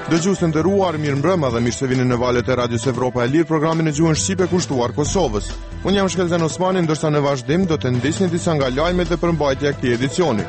Dëgjues të nderuar, mirëmbrëma dhe mirë se vini në valët e Radios Evropa e Lirë, programin e gjuhën shqipe kushtuar Kosovës. Unë jam Shkelzen Osmani, ndërsa në vazhdim do të ndisni disa nga lajmet dhe përmbajtja e këtij edicioni.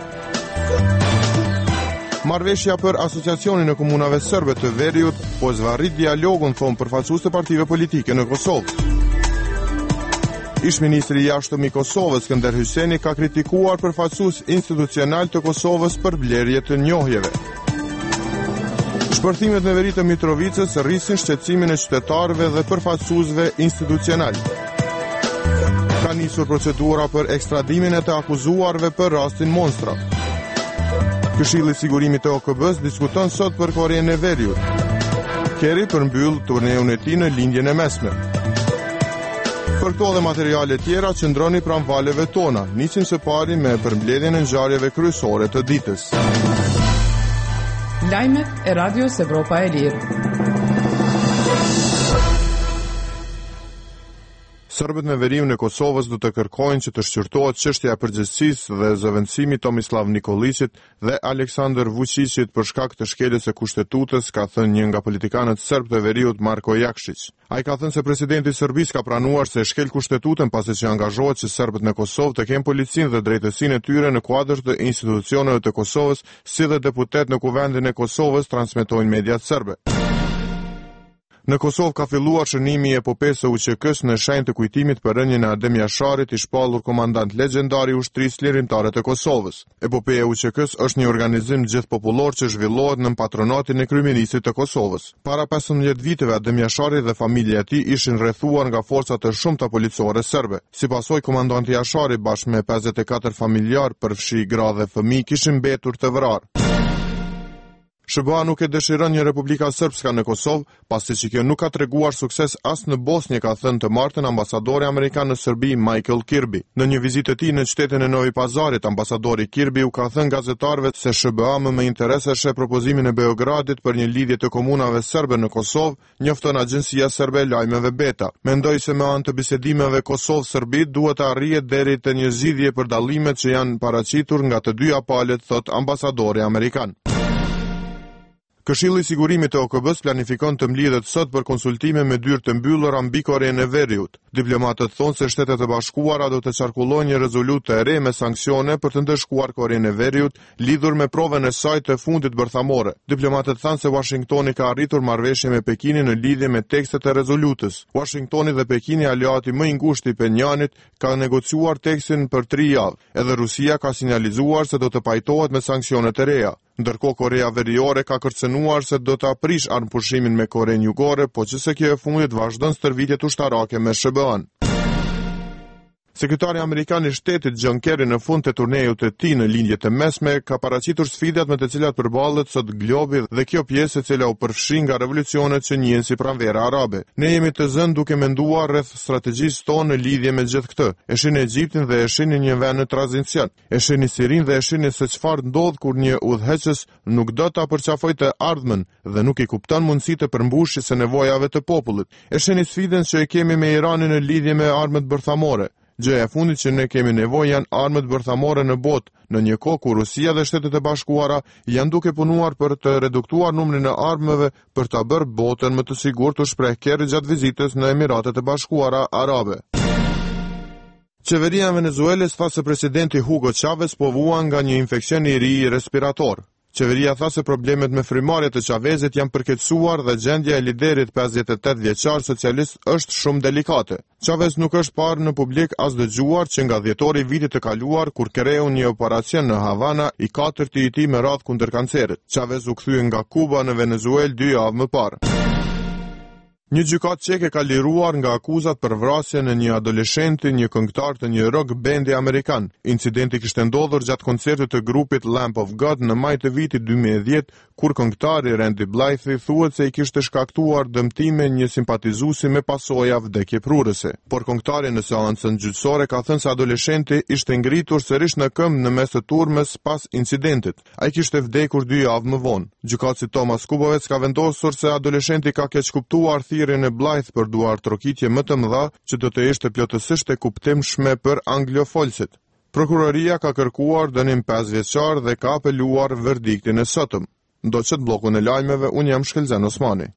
Marrëveshja për asociacionin e komunave serbe të Veriut po zvarrit dialogun, thonë përfaqësues të partive politike në Kosovë. Ish-ministri i jashtëm i Kosovës, Skënder Hyseni, ka kritikuar përfaqësues institucional të Kosovës për blerje të njohjeve. Shpërthimet në veri të Mitrovicës rrisin shqetësimin e qytetarëve dhe përfaqësuesve institucional. Ka nisur procedura për ekstradimin e të akuzuarve për rastin Monstra. Këshilli i sigurimit të OKB-s diskuton sot për Korenë e Veriut. Kerry përmbyll turneun e tij në lindjen e mesme. Për këto dhe materiale tjera qëndroni pranë valeve tona. Nisim së pari me përmbledhjen e ngjarjeve kryesore të ditës. Lajmet e Radios Evropa e Lirë. Serbët në veriun e Kosovës do të kërkojnë që të shqyrtohet çështja e përgjegjësisë dhe zëvendësimit Tomislav Nikolićit dhe Aleksandar Vučićit për shkak të shkeljes së kushtetutës, ka thënë një nga politikanët serb të veriut, Marko Jakšić. Ai ka thënë se presidenti i Serbisë ka pranuar se shkel kushtetutën pasi që angazhohet që serbët në Kosovë të kenë policinë dhe drejtësinë e tyre në kuadër të institucioneve të Kosovës, si dhe deputet në kuvendin e Kosovës, transmetojnë mediat serbe. Në Kosovë ka filluar shënimi i epopesë së UÇK-s në shenjë të kujtimit për rënien e Adem Jasharit, i shpallur komandant legjendar i ushtrisë lirimtare të Kosovës. Epopeja e UÇK-s është një organizim gjithpopullor që zhvillohet në patronatin e kryeministit të Kosovës. Para 15 viteve Adem Jashari dhe familja e tij ishin rrethuar nga forca të shumta policore serbe. Si pasojë, komandanti Jashari bashkë me 54 familjar, përfshi gra dhe fëmijë, kishin mbetur të vrarë. SBA nuk e dëshiron një Republika Srpska në Kosovë, pasi që kjo nuk ka treguar sukses as në Bosnjë, ka thënë të martën ambasadori amerikan në Serbi, Michael Kirby. Në një vizitë të tij në qytetin e Novi Pazarit, ambasadori Kirby u ka thënë gazetarëve se SBA më interes e sheh propozimin e Beogradit për një lidhje të komunave serbe në Kosovë, njofton agjencia serbe e lajmeve Beta. Mendoi se me anë të bisedimeve Kosovë-Serbi duhet të arrihet deri te një zgjidhje për dallimet që janë paraqitur nga të dyja palët, thot ambasadori amerikan. Këshilli i sigurimit të OKB-s planifikon të mbledhet sot për konsultime me dyrë të mbyllura mbi Korenë e Veriut. Diplomatët thonë se Shtetet e Bashkuara do të qarkullojnë një rezolutë të re me sanksione për të ndëshkuar Korenë e Veriut lidhur me provën e saj të fundit bërthamore. Diplomatët thanë se Washingtoni ka arritur marrëveshje me Pekinin në lidhje me tekstet e rezolutës. Washingtoni dhe Pekini, aleati më i ngushtë i Pyonjanit, ka negociuar tekstin për 3 javë. Edhe Rusia ka sinjalizuar se do të pajtohet me sanksionet e reja. Ndërkohë Korea Veriore ka kërcënuar se do të aprish armëpurshimin me Korenë Jugore, po që se kjo e fundit vazhdon stërvitjet ushtarake me SBA-n. Sekretari amerikan i shtetit John Kerry në fund të turneut të tij në lindjet e mesme ka paraqitur sfidat me të cilat përballet sot globi dhe kjo pjesë e cila u përfshi nga revolucionet që njihen si pranvera arabe. Ne jemi të zënë duke menduar rreth strategjisë tonë në lidhje me gjithë këtë. E shihni Egjiptin dhe e shihni një vend në tranzicion. E shihni Sirinë dhe e shihni se çfarë ndodh kur një udhëheqës nuk do ta përqafojë të ardhmen dhe nuk i kupton mundësitë të përmbushjes së nevojave të popullit. E shihni sfidën që e kemi me Iranin në lidhje me armët bërthamore. Gjëja e fundit që ne kemi nevojë janë armët bërthamore në botë, në një kohë kur Rusia dhe Shtetet e Bashkuara janë duke punuar për të reduktuar numrin e armëve për ta bërë botën më të sigurt, u shpreh Kerry gjatë vizitës në Emiratet e Bashkuara Arabe. Qeveria e Venezuelës tha se presidenti Hugo Chavez po vuan nga një infeksion i ri respirator. Qeveria tha se problemet me frymarrjet e Chavezit janë përkeqësuar dhe gjendja e liderit 58 vjeçar socialist është shumë delikate. Chavez nuk është parë në publik as dëgjuar që nga dhjetori i vitit të kaluar kur kreu një operacion në Havana i katërti i tij me radhë kundër kancerit. Chavez u kthye nga Kuba në Venezuelë 2 javë më parë. Një gjykatë çeke ka liruar nga akuzat për vrasjen e një adoleshenti, një këngëtar të një rock bendi amerikan. Incidenti kishte ndodhur gjatë koncertit të grupit Lamb of God në maj të vitit 2010, kur këngëtari Randy Blythe thuhet se i kishte shkaktuar dëmtime një simpatizuesi me pasoja vdekjeprurëse. Por këngëtari në seancën gjyqësore ka thënë se adoleshenti ishte ngritur sërish në këmbë në mes të turmës pas incidentit. Ai kishte vdekur 2 javë më vonë. Gjykatësi Thomas Kubovec ka vendosur se adoleshenti ka keq kuptuar thirrjen e Blythe për duar trokitje më të mëdha që do të ishte plotësisht e kuptimshme për anglofolësit. Prokuroria ka kërkuar dënim 5 vjeçar dhe ka apeluar verdiktin e sotëm. Ndoqët bllokun e lajmeve, unë jam Shkelzen Osmani.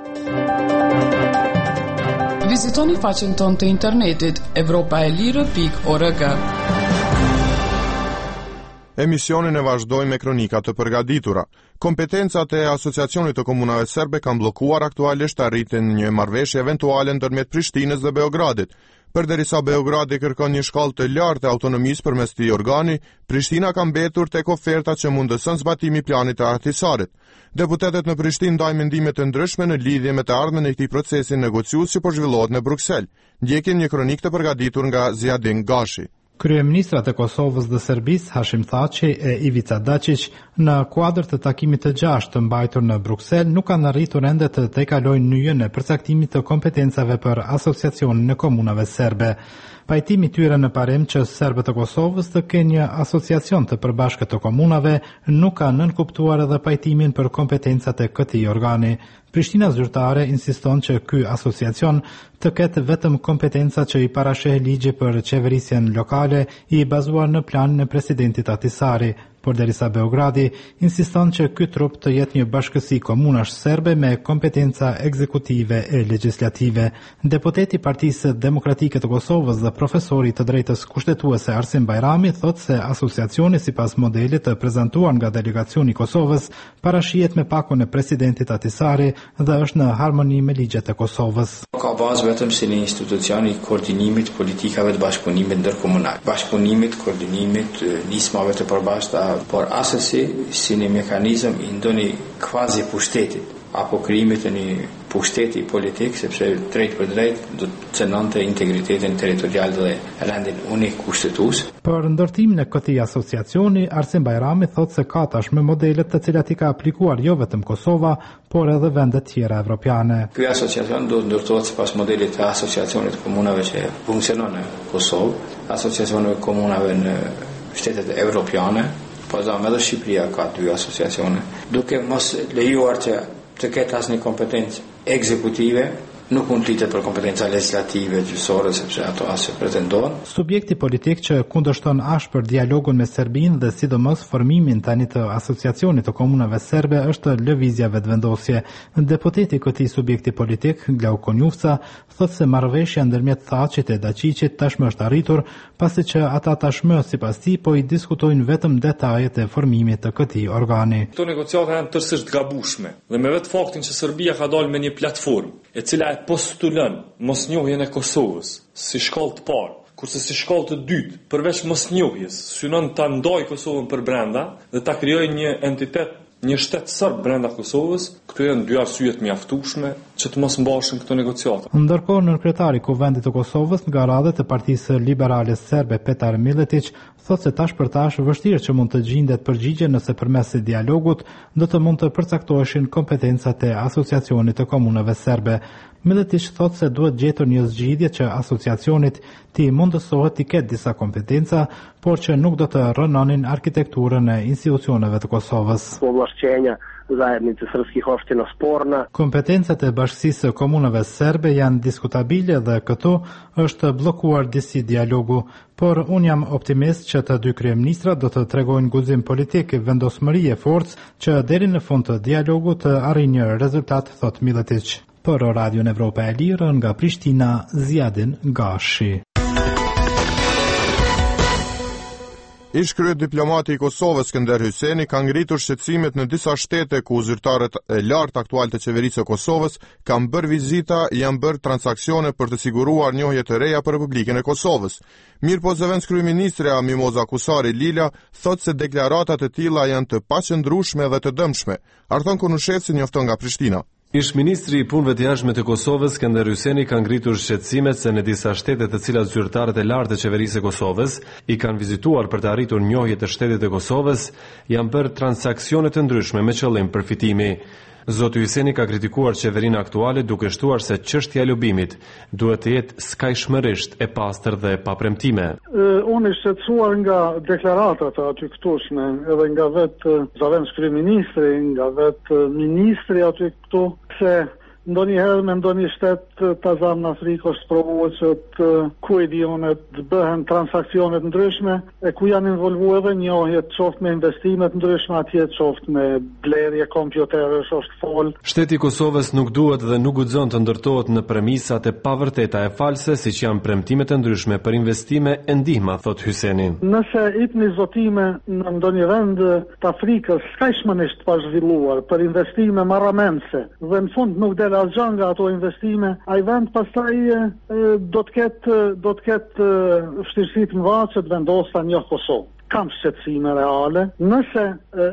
Vizitoni faqen tonë të internetit evropaelire.org. Emisionin e vazhdojmë me kronika të përgatitura. Kompetencat e Asociacionit të Komunave Serbe kanë bllokuar aktualisht arritjen një marrëveshje eventuale ndërmjet Prishtinës dhe Beogradit. Përderisa Beogradi kërkon një shkallë të lartë e autonomisë përmes këtij organi, Prishtina ka mbetur tek ofertat që mundëson zbatimi i planit të Ahtisarit. Deputetët në Prishtinë ndajnë mendime të ndryshme në lidhje me të ardhmen e këtij procesi negociues që po zhvillohet në Bruksel. Ndjekim një kronikë të përgatitur nga Ziadin Gashi. Kryeministrat e Kosovës dhe Serbisë, Hashim Thaçi e Ivica Dačić, në kuadër të takimit të 6 të mbajtur në Bruksel, nuk kanë arritur ende të tejkalojnë nyjen e përcaktimit të kompetencave për Asociacionin e Komunave Serbe. Pajtimi tyre në parim që serbët e Kosovës të kenë një asociacion të përbashkët të komunave nuk ka nënkuptuar edhe pajtimin për kompetencat e këtij organi. Prishtina zyrtare insiston që ky asociacion të ketë vetëm kompetenca që i parasheh ligji për qeverisjen lokale i bazuar në planin e presidentit Ahtisari, por derisa Beogradi insiston që ky trup të jetë një bashkësi komunash serbe me kompetenca ekzekutive e legjislative. Deputeti i Partisë Demokratike të Kosovës dhe profesori të drejtës kushtetuese Arsim Bajrami thotë se asociacioni sipas modelit të prezantuar nga delegacioni i Kosovës parashihet me pakun e presidentit Ahtisari dhe është në harmoni me ligjet e Kosovës. Ka bazë vetëm si një institucion i koordinimit politikave të bashkëpunimit ndërkomunal, bashkëpunimit, koordinimit nismave të përbashkëta, por asesi si një mekanizëm i ndonjë kvazi pushtetit apo krijimit të një pushteti politik, sepse drejt për drejt do të cënonte integritetin territorial dhe rendin unik kushtetues. Për ndërtimin e këtij asociacioni, Arsim Bajrami thotë se ka tashmë modelet të cilat i ka aplikuar jo vetëm Kosova, por edhe vende tjera evropiane. Ky asociacion do të ndërtohet sipas modelit të asociacionit të komunave që funksionon në Kosovë, asociacionit të komunave në shtetet evropiane, po edhe Shqipëria ka 2 asociacione, duke mos lejuar që të ketë asnjë kompetencë ekzekutive, nuk mund të litet për kompetenca legislative gjyqësore sepse ato as pretendojnë. Subjekti politik që kundërshton ashpër dialogun me Serbinë dhe sidomos formimin tani të asociacionit të komunave serbe është lëvizja vetëvendosje. Deputeti i këtij subjekti politik, Glauko Njufca, thotë se marrëveshja ndërmjet Thaçit e Dačićit tashmë është arritur, pasi që ata tashmë sipas tij po i diskutojnë vetëm detajet e formimit të këtij organi. Këto negociata janë tërësisht të gabueshme dhe me vetë faktin që Serbia ka dalë me një platformë e cila e postulon mosnjohjen e Kosovës si shkallë të parë, kurse si shkallë të dytë, përveç mosnjohjes, synon ta ndajë Kosovën për brenda dhe ta krijojë një entitet, një shtet serb brenda Kosovës. Këto janë 2 arsye të mjaftueshme që të mos mbashin këto negociata. Ndërkohë, nënkryetari i Kuvendit të Kosovës nga radhët e Partisë Liberale Serbe Petar Miletić thotë se tash për tash vështirë që mund të gjendet përgjigje nëse përmes dialogut do të mund të përcaktoheshin kompetencat e Asociacionit të Komunave Serbe. Miletić thotë se duhet gjetur një zgjidhje që asociacionit të mundësohet të ketë disa kompetenca, por që nuk do të rënonin arkitekturën e institucioneve të Kosovës. Ovlašćenja zajednice srpskih opština sporna. Kompetencat e Bashkisë së Komunave Serbe janë diskutabile dhe këtu është bllokuar disi dialogu, por unë jam optimist që të 2 kryeministrat do të tregojnë guzim politik, vendosmëri e forcë që deri në fund të dialogut të arrijnë një rezultat, thot Miletić. Për Radion Evropa e Lirë nga Prishtina, Ziadin Gashi. Ish kryet diplomati i Kosovës Skënder Hyseni ka ngritur shqetësimet në disa shtete ku zyrtarët e lartë aktual të qeverisë së Kosovës kanë bërë vizita, janë bërë transaksione për të siguruar njohje të reja për Republikën e Kosovës. Mirëpo zëvendës kryeministre Mimoza Kusari Lila thotë se deklaratat e tilla janë të paqëndrueshme dhe të dëmshme. Arton Konushetsi njofton nga Prishtina. Ish ministri i punëve të jashtme të Kosovës, Skënder Hyseni, ka ngritur shqetësimet se në disa shtete të cilat zyrtarët e lartë të qeverisë së Kosovës i kanë vizituar për të arritur njohje të shtetit të Kosovës, janë bërë transaksione të ndryshme me qëllim përfitimi. Zoti Hyseni ka kritikuar qeverinë aktuale duke shtuar se çështja e lobimit duhet të jetë skajshmërisht e pastër dhe pa premtime. Unë i shqetësuar nga deklaratat aty këtushme, edhe nga vetë zëvendës kryeministri, nga vetë ministri aty këtu, se ndonjëherë me ndonjë shtet të zamë në Afrikë është provuar që të kujdionet të bëhen transakcionet ndryshme e ku janë involvuar edhe njohjet qoftë me investimet ndryshme atje qoftë me blerje kompjuterësh është fol. Shteti i Kosovës nuk duhet dhe nuk guxon të ndërtohet në premisat e pavërteta e false siç janë premtimet e ndryshme për investime e ndihma, thot Hyseni. Nëse itni zotime në ndonjë vend të Afrikës skajshmënisht pa zhvilluar për investime marramense dhe në fund nuk del asgjë nga ato investime, ai vend pastaj do të ketë vështirësi të mëdha që të vendosë një Kosovë. Kam shqetësime reale, nëse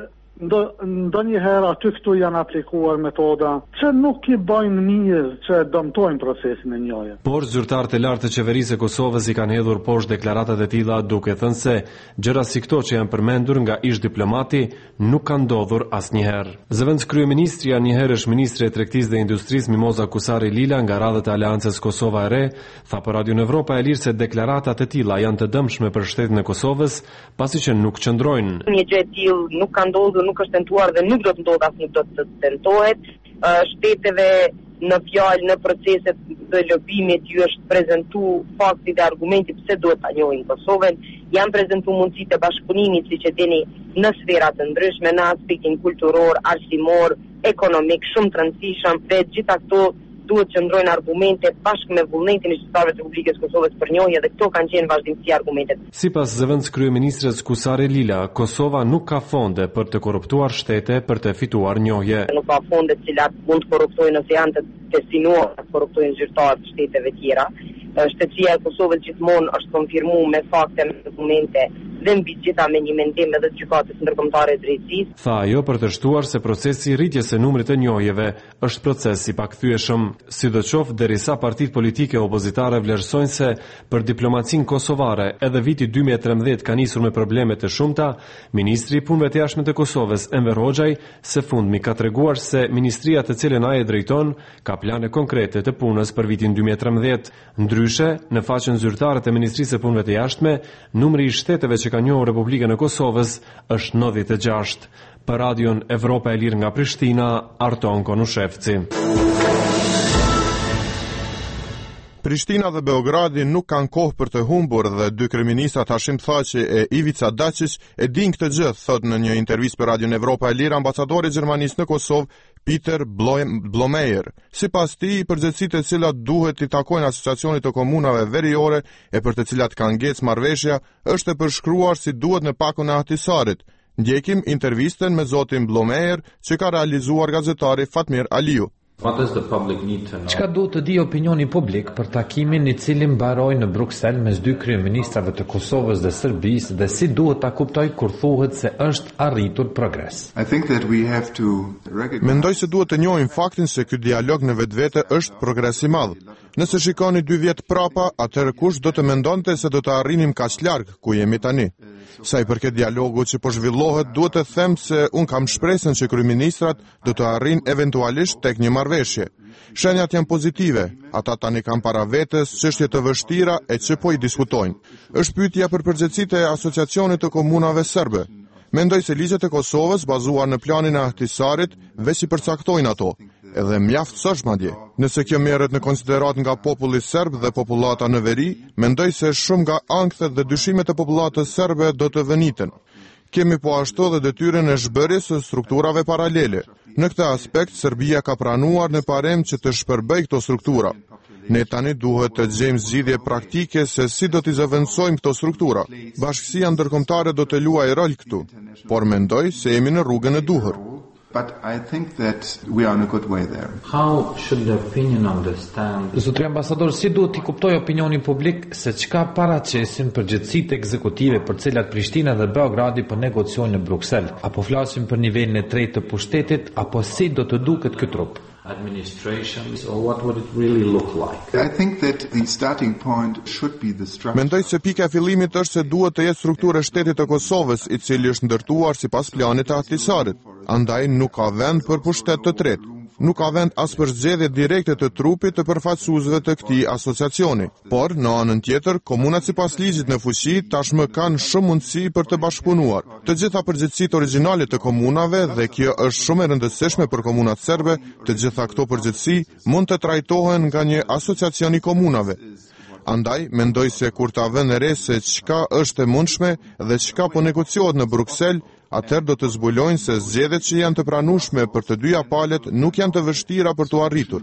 ndonjëherë aty këtu janë aplikuar metoda që nuk i bajnë mirë që dëmtojnë procesin e njohjes. Por zyrtarët e lartë të qeverisë e Kosovës i kanë hedhur poshtë deklaratat e tilla duke thënë se gjëra si këto që janë përmendur nga ish diplomati nuk kanë ndodhur asnjëherë. Zëvendës kryeministri një herësh ministri e tregtisë dhe industrisë Mimoza Kusari Lila nga radhët e Aleancës Kosova e Re tha për Radio Evropa e Lirë se deklaratat e tilla janë të dëmshme për shtetin e Kosovës pasi që nuk qëndrojnë. Një gjë e tillë nuk ka ndodhur, nuk është tentuar dhe nuk do të ndodhë as nuk do të tentohet. Shteteve në fjalë në proceset të lobimit ju është prezentu fakti dhe argumenti pse duhet ta njohin Kosovën, janë prezentu mundësitë e bashkëpunimit siç e dini në sfera të ndryshme, në aspektin kulturor, arsimor, ekonomik, shumë të rëndësishëm dhe gjitha këto duhet që ndrojnë argumente bashkë me vullnetin e qytetarëve të Republikës Kosovës për njohje dhe këto kanë qenë vazhdimsi argumentet. Sipas zëvendës kryeministres Kusari Lila, Kosova nuk ka fonde për të korruptuar shtete për të fituar njohje. Nuk ka fonde të cilat mund të korruptojnë ose janë të destinuar të korruptojnë zyrtarët të shteteve tjera. Shtetësia e Kosovës gjithmonë është konfirmuar me fakte, me dokumente dhe mbi gjitha me një mendim edhe të gjykatës ndërkombëtare të drejtësisë. Tha ajo për të shtuar se procesi i rritjes së numrit të njohjeve është proces i pakthyeshëm, sidoqoftë derisa partitë politike opozitare vlerësojnë se për diplomacinë kosovare edhe viti 2013 ka nisur me probleme të shumta. Ministri i Punëve të Jashtme të Kosovës Enver Hoxhaj së fundmi ka treguar se ministria të cilën ai e drejton ka plane konkrete të punës për vitin 2013. Ndryshe, në faqen zyrtare të Ministrisë së Punëve të Jashtme, numri i shteteve që ka njohur Republikën e Kosovës është 96. Për Radion Evropa e Lirë nga Prishtina, Arton Konushevci. Prishtina dhe Beogradi nuk kanë kohë për të humbur dhe dy kryeministrat Hashim Thaçi e Ivica Dačić e din këtë gjë, thot në një intervistë për Radion Evropa e Lirë ambasadori i Gjermanisë në Kosovë Peter Blomeyer. Sipas tij, përgjegjësitë e cilat duhet i takojnë asociacionit të komunave veriore e për të cilat ka ngecë marrëveshja është e përshkruar si duhet në pakun e Ahtisarit. Ndjekim intervistën me zotin Blomeyer që ka realizuar gazetari Fatmir Aliu. Çka duhet të di opinioni publik për takimin i cili mbaroi në Bruksel mes dy kryeministrave të Kosovës dhe Serbisë dhe si duhet ta kuptoj kur thuhet se është arritur progres. Mendoj se duhet të njohim faktin se ky dialog në vetvete është progres i madh. Nëse shikoni 2 vjet prapa, atëherë kush do të mendonte se do të arrinim kaq larg ku jemi tani? Sa i përket dialogut që po zhvillohet, duhet të them se un kam shpresën që kryeministrat do të arrijnë eventualisht tek një marrëveshje. Shenjat janë pozitive, ata tani kanë para vetes çështje të vështira e që po i diskutojnë. Është pyetja për përgjegjësitë e Asociacionit të Komunave Serbe. Mendoj se ligjet e Kosovës bazuar në planin e Ahtisarit veç i përcaktojnë ato, edhe mjaftësosh madje. Nëse kjo merret në konsiderat nga populli serb dhe popullata në veri, mendoj se shumë nga ankthet dhe dyshimet e popullatës serbe do të vëniten. Kemi po ashtu dhe detyrën e zhbërjes së strukturave paralele. Në këtë aspekt, Serbia ka pranuar në parem që të shpërbëjë këto struktura. Ne tani duhet të gjejmë zgjidhje praktike se si do t'i zëvendësojmë këto struktura. Bashkësia ndërkombëtare do të luajë rol këtu, por mendoj se jemi në rrugën e duhur. But I think that we are on a good way there. How should the opinion understand? Zotri ambasador, si duhet t'i kuptoj opinioni publik se çka paraqesin përgjegjësitë ekzekutive për cilat Prishtina dhe Beogradi po negociojnë në Bruksel? Apo flasim për nivelin e tretë të pushtetit, apo si do të duket ky trup? Administrations, or what would it really look like? I think that the starting point should be the structure. Mendoj se pika e fillimit është se duhet të jetë struktura e shtetit të Kosovës, i cili është ndërtuar sipas planit të Ahtisarit. Andaj nuk ka vend për pushtet të tretë. nuk ka vend as për zgjedhje direkte të trupit të përfaqësuesve të këtij asociacioni. Por, në anën tjetër, komunat sipas ligjit në fuqi tashmë kanë shumë mundësi për të bashkëpunuar. Të gjitha përgjegjësitë origjinale të komunave, dhe kjo është shumë e rëndësishme për komunat serbe, të gjitha këto përgjegjësi mund të trajtohen nga një asociacion i komunave. Andaj, mendoj se kur ta vënë re se çka është e mundshme dhe çka po negociohet në Bruksel, atëherë do të zbulojnë se zgjedhjet që janë të pranueshme për të dyja palët nuk janë të vështira për t'u arritur.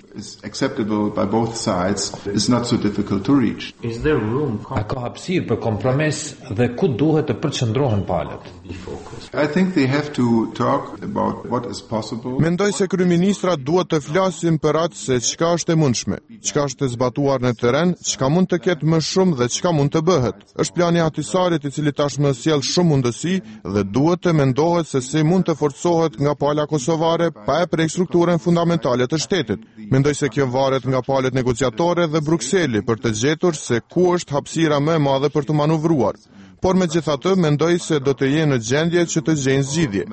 A ka hapësirë për kompromis dhe ku duhet të përqendrohen palët? Mendoj se kryeministrat duhet të flasin për atë se çka është e mundshme, çka është e zbatuar në terren, çka mund të ketë më shumë dhe çka mund të bëhet. Është plani Ahtisarit i cili tashmë sjell shumë mundësi dhe duhet të mendohet se si mund të forcohet nga pala kosovare pa e prek strukturën fundamentale të shtetit. Mendoj se kjo varet nga palët negociatore dhe Brukseli për të gjetur se ku është hapësira më e madhe për të manuvruar. Por megjithatë mendoj se do të jenë në gjendje që të gjejnë zgjidhje.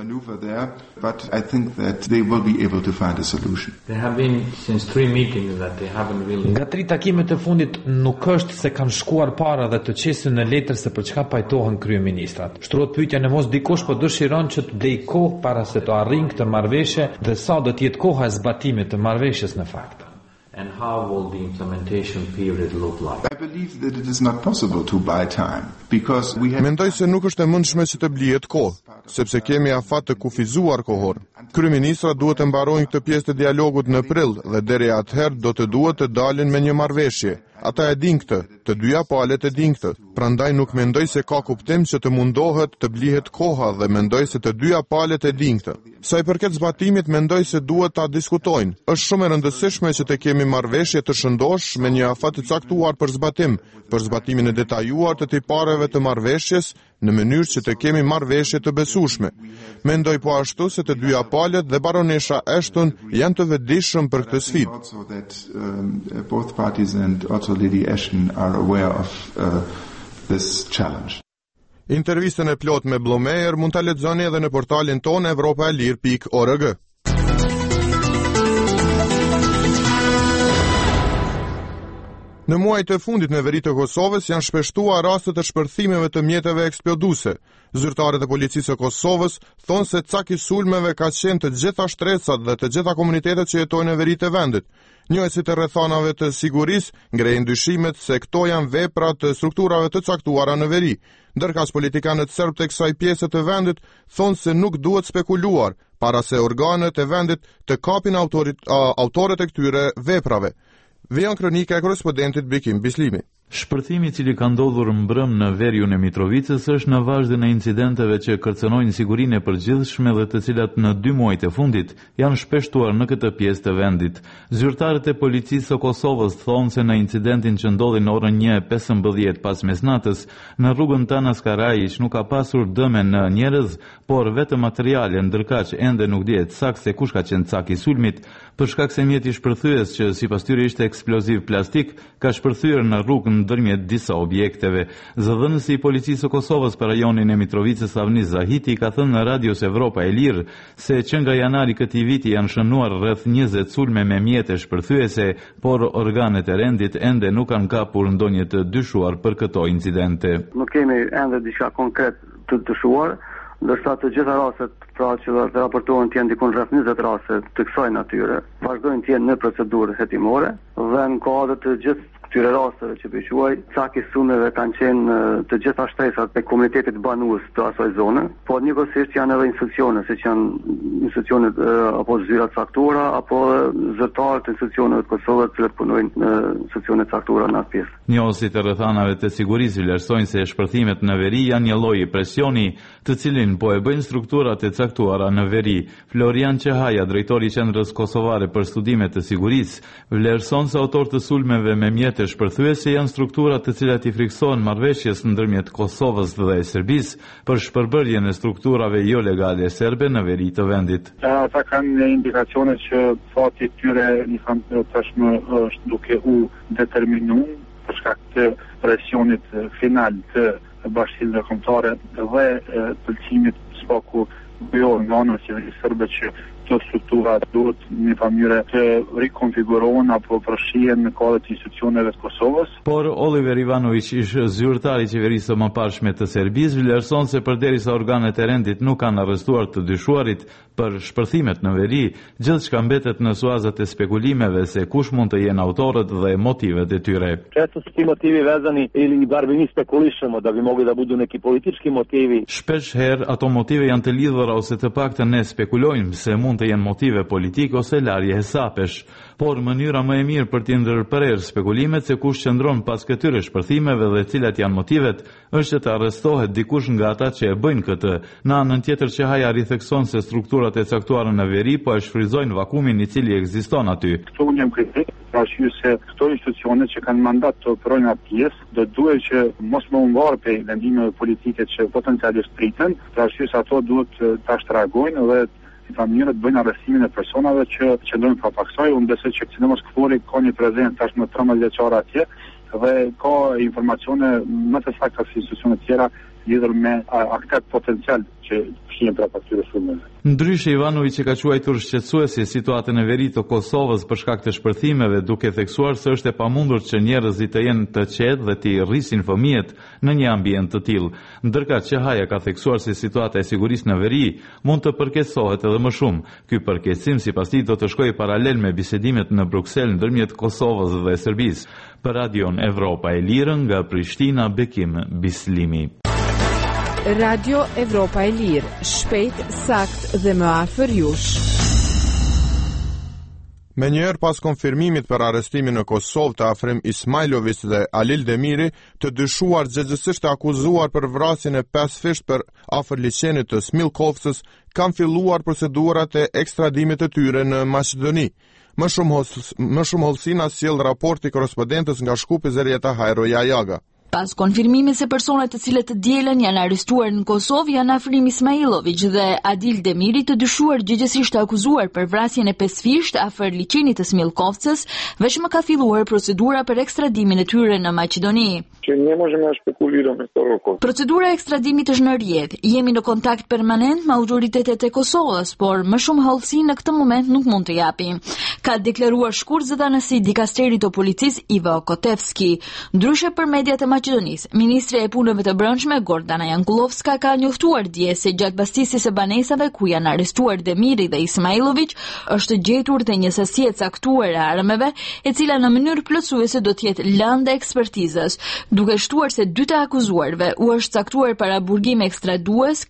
Nga 3 takimet e fundit nuk është se kanë shkuar para dhe të qesin në letër se për çka pajtohen kryeministrat. Shtrohet pyetja në mos dikush po dëshiron që të blej kohë para se të arrijë këtë marrëveshje dhe sa do të jetë koha e zbatimit të marrëveshjes në fakt. And how will the implementation period look like? I believe that it is not possible to buy time because we have. Mendoj se nuk është e mundshme që të blihet kohë, sepse kemi afat të kufizuar kohor. Kryeministrat duhet të mbarojnë këtë pjesë të dialogut në prill dhe deri atëherë do të duhet të dalin me një marrëveshje. Ata e din këtë, të dyja palët e din këtë. Prandaj nuk mendoj se ka kuptim që të mundohet të blihet koha dhe mendoj se të dyja palët e din këtë. Sa i përket zbatimit, mendoj se duhet ta diskutojnë. Është shumë e rëndësishme që të kemi marrëveshje të shëndosh me një afat të caktuar për zbatimin e detajuar të tipareve të marrëveshjes në mënyrë që të kemi marrëveshje të besueshme. Mendoj po ashtu se të dyja palët dhe baronesha Ashton janë të vetëdijshëm për këtë sfidë. Both parties and also Lady Ashton are aware of this challenge. Intervistën e plot me Blomeyer mund ta lexoni edhe në portalin tonë europaelir.org. Në muajt e fundit në veri të Kosovës janë shpeshtuar raste të shpërthimeve të mjeteve eksploduese. Zyrtarët e policisë së Kosovës thonë se caki sulmeve ka qenë të gjitha shtresat dhe të gjitha komunitetet që jetojnë në veri të vendit. Njëjësit e rrethanave të sigurisë ngrejnë dyshimet se këto janë vepra të strukturave të caktuara në veri. Ndërkas politikanët serb të kësaj pjese të vendit thonë se nuk duhet spekuluar para se organet e vendit të kapin autorët e këtyre veprave. Vion kronika e korespondentit Bekim Bislimi. Shpërthimi i cili ka ndodhur mbrëm në veriun e Mitrovicës është në vazhdim e incidenteve që kërcënojnë sigurinë e përgjithshme dhe të cilat në 2 muajt e fundit janë shpeshtuar në këtë pjesë të vendit. Zyrtarët e policisë së Kosovës thonë se në incidentin që ndodhi në orën 1:15 pas mesnatës në rrugën Tanas Karajic nuk ka pasur dëme në njerëz, por vetëm materiale, ndërkaq ende nuk dihet saktë se kush ka qenë caki i sulmit, për shkak se mjeti shpërthyes që sipas tyre ishte eksploziv plastik ka shpërthyer në rrugë ndërmjet disa objekteve. Zëdhënësi i policisë së Kosovës për rajonin e Mitrovicës Avnis Zahiti ka thënë në Radios Evropa e Lirë se që nga janari këtij viti janë shënuar rreth 20 sulme me mjete shpërthyese, por organet e rendit ende nuk kanë kapur ndonjë të dyshuar për këto incidente. Nuk kemi ende diçka konkret të dyshuar, ndërsa të gjitha rastet pra që të raportohen të jenë dikun rreth 20 raste të kësaj natyre, vazhdojnë të jenë në procedurë hetimore dhe në kuadër të gjithë këtyre rasteve që përquaj, caki sulmeve kanë qenë të gjitha shtresat me komunitetit banues të asaj zone, por njëkohësisht janë edhe institucione, siç janë institucionet apo zyra caktuara apo zyrtarët të institucioneve të Kosovës që punojnë në institucione caktuara në atë pjesë. Njohësit e rrethanave të sigurisë vlerësojnë se shpërthimet në veri janë një lloj presioni, të cilin po e bëjnë strukturat e caktuara në veri. Florian Çehaja, drejtori i Qendrës Kosovare për Studime të Sigurisë, vlerëson se autorët e sulmeve me mjete shpërthyese janë strukturat të cilat i friksohen marrëveshjes ndërmjet Kosovës dhe Serbisë për shpërbërjen e strukturave jo legale serbe në veri të vendit. Ata kanë indikacione që fati i tyre tashmë është duke u determinuar për shkak të presionit final të bashkisë ndërkombëtare dhe pëlqimit spaku bëjor nga ana e serbe që këto struktura duhet një mënyrë të rikonfigurohen apo përfshihen në kohët e institucioneve të Kosovës. Por Oliver Ivanović, ish zyrtari i qeverisë së mëparshme të Serbisë, vlerëson se përderisa organet e rendit nuk kanë arrestuar të dyshuarit për shpërthimet në veri, gjithçka mbetet në suazat e spekulimeve se kush mund të jenë autorët dhe motivet e tyre. Često su ti motivi vezani ili bar mi spekulišemo da bi mogli da budu neki politički motivi. Shpesh herë ato motive janë të lidhura ose të paktën ne spekulojmë se mund të jenë motive politike ose larje hesapesh, por mënyra më e mirë për të ndërprerë spekulimet se kush qëndron pas këtyre shpërthimeve dhe cilat janë motivet, është të arrestohet dikush nga ata që e bëjnë këtë. Në anën tjetër Qehaja rithekson se strukturat e caktuara në veri po e shfryzojnë vakumin i cili ekziston aty. Këto unë jam kritik, pra se këto institucione që kanë mandat të operojnë atë pjesë, do duhet që mos më ngarë pe vendimeve politike që potencialisht priten, pra se ato duhet ta shtragojnë dhe në mënyrë të bëjnë arrestimin e personave që qëndrojnë pa paksoj. Unë besoj që sidomos këfori ka një prezencë tash më 13 vjeçare atje dhe ka informacione më të sakta se institucione tjera lidhur me aktet potencial që fshihen për këtyre sulmeve. Ndryshe Ivanović e ka quajtur shqetësuese situatën e veri të Kosovës për shkak të shpërthimeve, duke theksuar se është e pamundur që njerëzit të jenë të qetë dhe të rrisin fëmijët në një ambient të tillë. Ndërka Qehaja ka theksuar se situata e sigurisë në veri mund të përkeqësohet edhe më shumë. Ky përkeqësim sipas tij do të shkojë paralel me bisedimet në Bruksel ndërmjet Kosovës dhe Serbisë. Për Radion Evropa e Lirë nga Prishtina, Bekim Bislimi. Radio Evropa e Lirë, shpejt, sakt dhe më afër jush. Me njëherë pas konfirmimit për arrestimin në Kosovë të Afrim Ismailović dhe Alil Demiri, të dyshuar xhegjësisht të akuzuar për vrasjen e 5 fisht për afër liçenit të Smilkovcës, kanë filluar procedurat e ekstradimit të tyre në Maqedoni. Më shumë hollësina sjell raporti korrespondentës nga Shkupi Zerieta Hajro Jajaga. Pas konfirmimit se personat të cilët të dielën janë arrestuar në Kosovë janë Afrim Ismailović dhe Adil Demiri, të dyshuar gjëgjësisht të akuzuar për vrasjen e 5 fisht afër liçenit të Smilkovcës, vetëm ka filluar procedura për ekstradimin e tyre në Maqedoni. Procedura e ekstradimit është në rrjedh. Jemi në kontakt permanent me autoritetet e Kosovës, por më shumë hollësi në këtë moment nuk mund të japim, ka deklaruar shkurzëdhënësi i dikasterit të policisë Ivo Kotevski. Ndryshe për mediat e Maqedonisë, ministri e punëve të brendshme Gordana Jankulovska ka njoftuar dje se gjatë bastisjes së banesave ku janë arrestuar Demiri dhe Ismailović është gjetur dhe një sasi e caktuar e armëve, e cila në mënyrë plotësuese do të jetë lëndë ekspertizës, duke shtuar se 2 të akuzuarve u është caktuar para burgim ekstradues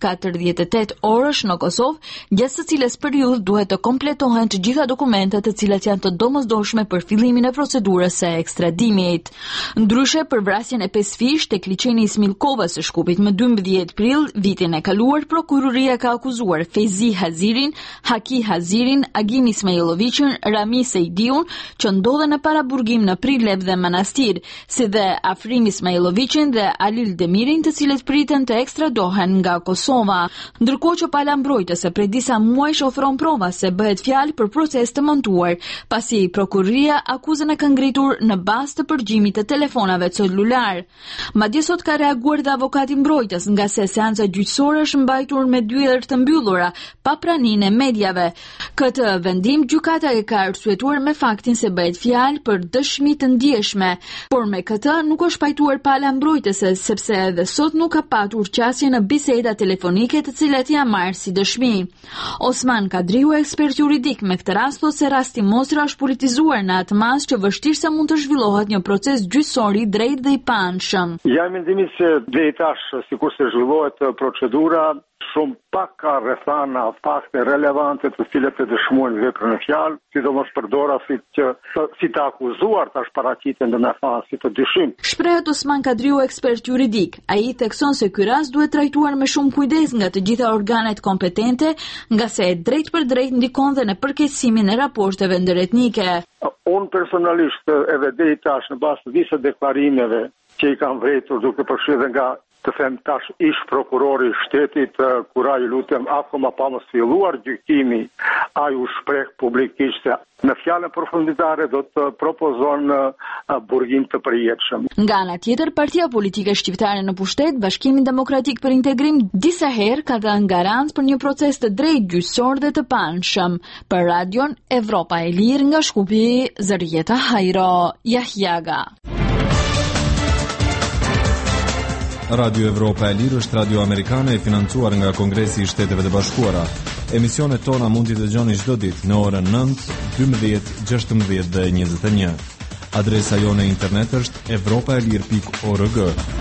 48 orësh në Kosovë, gjatë së cilës periudhë duhet të kompletohen të gjitha dokumentet të cilat janë të domosdoshme për fillimin e procedurës së ekstradimit. Ndryshe për vrasjen e 5 fish tek liçeni i Smilkovës së Shkupit më 12 prill vitin e kaluar, prokuroria ka akuzuar Fezi Hazirin, Haki Hazirin, Agim Ismailovićin, Rami Sejdiun, që ndodhen në paraburgim në Prilev dhe Manastir, si dhe Afrim Ismailovićin dhe Alil Demirin, të cilët priten të ekstradohen nga Kosova. Ndërkohë që pala mbrojtëse prej disa muajsh ofron prova se bëhet fjalë për proces të montuar, pasi prokuroria akuzën e ka ngritur në bazë të përgjimit të telefonave celular. Madje sot ka reaguar dhe avokati mbrojtës, nga se seanca gjyqësore është mbajtur me dyert të mbyllura, pa praninë e mediave. Këtë vendim gjykata e ka arsyetuar me faktin se bëhet fjalë për dëshmi të ndjeshme, por me këtë nuk është pajtuar pala mbrojtëse, sepse edhe sot nuk ka patur qasje në biseda telefonike të cilat janë marrë si dëshmi. Osman Kadriu, ekspert juridik, me këtë rast thot se rasti Mosra është politizuar në atë mas që vështirëse mund të zhvillohet një proces gjyqësor i drejtë dhe i paanshëm. Jam mendimit se deri tash, sikur se zhvillohet procedura, shumë pak ka rrethana fakte relevante të cilët të dëshmojnë veprën e fjalë, sidomos përdorasit që si të akuzuar tash paraqiten në fazë të dyshim. Shprehet Osman Kadriu, ekspert juridik. Ai thekson se ky rast duhet trajtuar me shumë kujdes nga të gjitha organet kompetente, nga se drejt për drejt ndikon dhe në përkeqësimin e raporteve ndëretnike. Unë personalisht edhe deri tash në bazë të disa deklarimeve që i kanë vretur duke përfshirë nga të them tash ish prokurori i shtetit, kur ai lutem akoma pa mos filluar gjykimi, ai u shpreh publikisht se në fjalën përfundimtare do të propozon burgim të përjetshëm. Nga ana tjetër, partia politike shqiptare në pushtet, Bashkimi Demokratik për Integrim, disa herë ka dhënë garancë për një proces të drejtë gjyqësor dhe të panshëm. Për Radion Evropa e Lirë nga Shkupi, Zërieta Hajro, Jahjaga. Radio Evropa e Lirë është radio amerikane e financuar nga Kongresi i Shteteve të Bashkuara. Emisionet tona mund t'i dëgjoni çdo ditë në orën 9, 12, 16 dhe 21. Adresa jone internet është europaelir.org.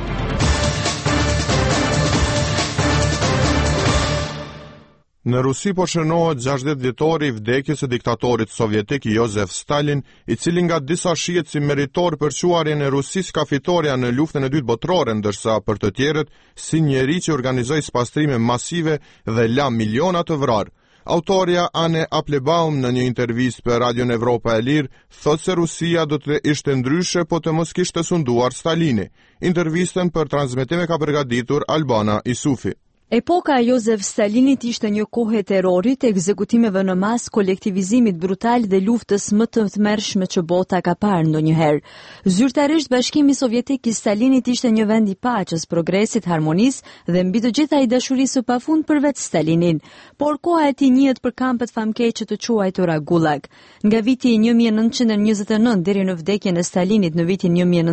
Në Rusi po shënohet 60 vjetori i vdekjes së diktatorit sovjetik Josef Stalin, i cili nga disa shihet si meritor për quarjen e Rusisë ka fitoria në luftën e dytë botërore, ndërsa për të tjerët si njeri që organizoi spastrime masive dhe la miliona të vrarë. Autoria Anne Applebaum në një intervistë për Radion Evropa e Lirë thotë se Rusia do të ishte ndryshe po të mos kishte sunduar Stalini. Intervistën për transmetim e ka përgatitur Albana Isufi. Epoka e Josef Stalinit ishte një kohë e terrorit, ekzekutimeve në masë, kolektivizimit brutal dhe luftës më të tmerrshme që bota ka parë ndonjëherë. Zyrtarisht Bashkimi Sovjetik i Stalinit ishte një vend i paqes, progresit, harmonisë dhe mbi të gjitha i dashurisë së pafund për vetë Stalinin. Por koha e tij njihet për kampet famkeqe të quajtura Gulag. Nga viti 1929 deri në vdekjen e Stalinit në vitin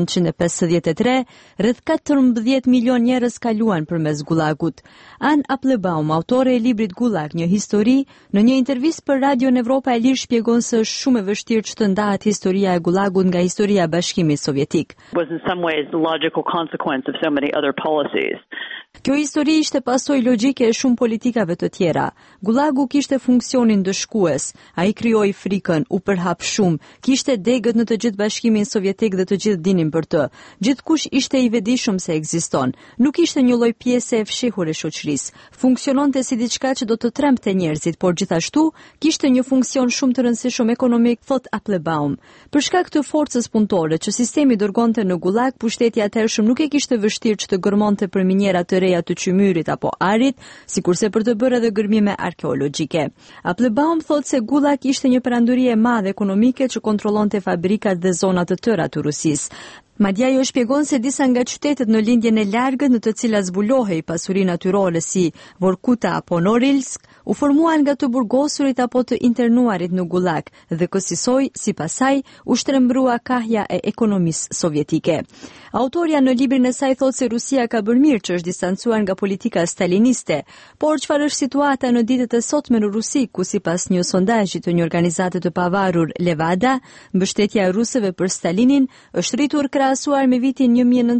1953, rreth 14 milion njerëz kaluan përmes Gulagut. Anne Applebaum, autore e librit Gulag, një histori, në një intervistë për Radion Evropa e Lirë shpjegon se është shumë e vështirë që të ndahet historia e Gulagut nga historia e Bashkimit Sovjetik. Was in some ways the logical consequence of so many other policies. Kjo histori ishte pasojë logjike e shumë politikave të tjera. Gulagu kishte funksionin dëshkues, ai krijoi frikën, u përhap shumë, kishte degët në të gjithë Bashkimin Sovjetik dhe të gjithë dinin për të. Gjithkush ishte i vetëdijshëm se ekziston. Nuk ishte një lloj pjese e fshehur e shoqërisë. Funksiononte si diçka që do të trembte njerëzit, por gjithashtu kishte një funksion shumë të rëndësishëm ekonomik, thot Applebaum. Për shkak të forcës punëtore që sistemi dërgonte në Gulag, pushteti atëhershëm nuk e kishte vështirë që të gërmonte për minjera të reja të qymyrit apo arit, sikurse për të bërë edhe gërmime arkeologjike. Applebaum thotë se Gulag ishte një perandori e madhe ekonomike që kontrollonte fabrikat dhe zonat të tëra të Rusisë. Madje ajo shpjegon se disa nga qytetet në lindjen e largët në të cilat zbulohej pasuri natyrore si Vorkuta apo Norilsk, u formuan nga të burgosurit apo të internuarit në Gulag dhe kësaj sipas saj u shtrembrua kahja e ekonomisë sovjetike. Autoria në librin e saj thotë se Rusia ka bërë mirë që është distancuar nga politika staliniste, por çfarë është situata në ditët e sotme në Rusi, ku sipas një sondazhi të një organizate të pavarur Levada, mbështetja e rusëve për Stalinin është rritur krahasuar me vitin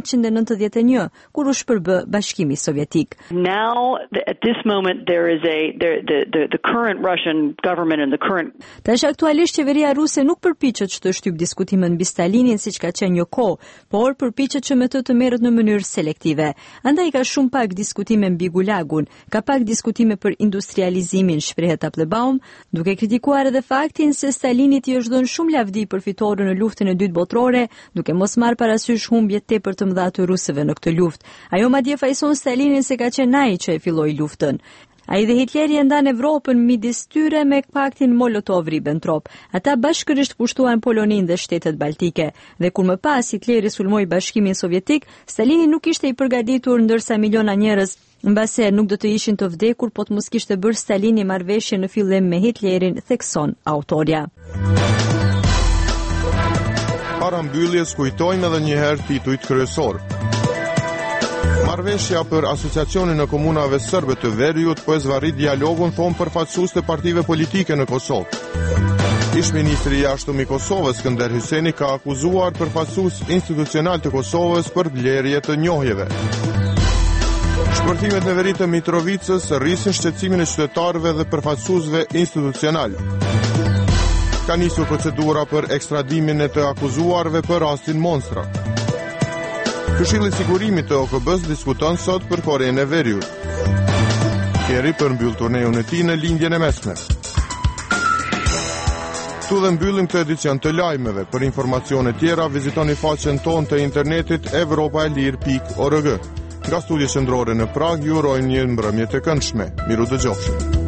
1991, kur u shpërbë Bashkimi Sovjetik. Now at this moment there is the current Russian government and the current. Tash aktualisht qeveria ruse nuk përpiqet që të shtyp diskutimin mbi Stalinin siç ka qenë një kohë, por përpiqet që me të merret në mënyrë selektive. Andaj ka shumë pak diskutime mbi Gulagun, ka pak diskutime për industrializimin, shprehet Applebaum, duke kritikuar edhe faktin se Stalinit i është dhënë shumë lavdi për fitoren në luftën e dytë botërore, duke mos marrë parasysh humbjet tepër të mëdha të rusëve në këtë luftë. Ajo madje fajson Stalinin se ka qenë ai që e filloi luftën. Ai dhe Hitleri e ndan Evropën midis tyre me paktin Molotov-Ribbentrop. Ata bashkërisht pushtuan Poloninë dhe shtetet baltike. Dhe kur më pas Hitleri sulmoi Bashkimin Sovjetik, Stalini nuk ishte i përgatitur, ndërsa miliona njerëz mbase nuk do të ishin të vdekur po të mos kishte bërë Stalini marrëveshje në fillim me Hitlerin, thekson autoria. Para mbylljes kujtojmë edhe një herë titujt kryesor. Marrëveshja për asociacionin e komunave serbe të Veriut po e zvarrit dialogun, thonë përfaqësues të partive politike në Kosovë. Ish-ministri i jashtëm i Kosovës Skënder Hyseni ka akuzuar përfaqësues institucional të Kosovës për blerje të njohjeve. Shpërthimet në veri të Mitrovicës rrisin shqetësimin e qytetarëve dhe përfaqësuesve institucional. Ka nisur procedura për ekstradimin e të akuzuarve për rastin Monstra. Këshilli i Sigurimit të OKB-s diskuton sot për Korenë e Veriut. Kerry përmbyll turneun e tij në lindjen e mesme. Ktu dhe mbyllim këtë edicion të lajmeve. Për informacione tjera vizitoni faqen tonë të internetit europaelir.org. Nga studia qendrore në Prag ju urojmë një mbrëmje të këndshme. Miru dëgjofshim.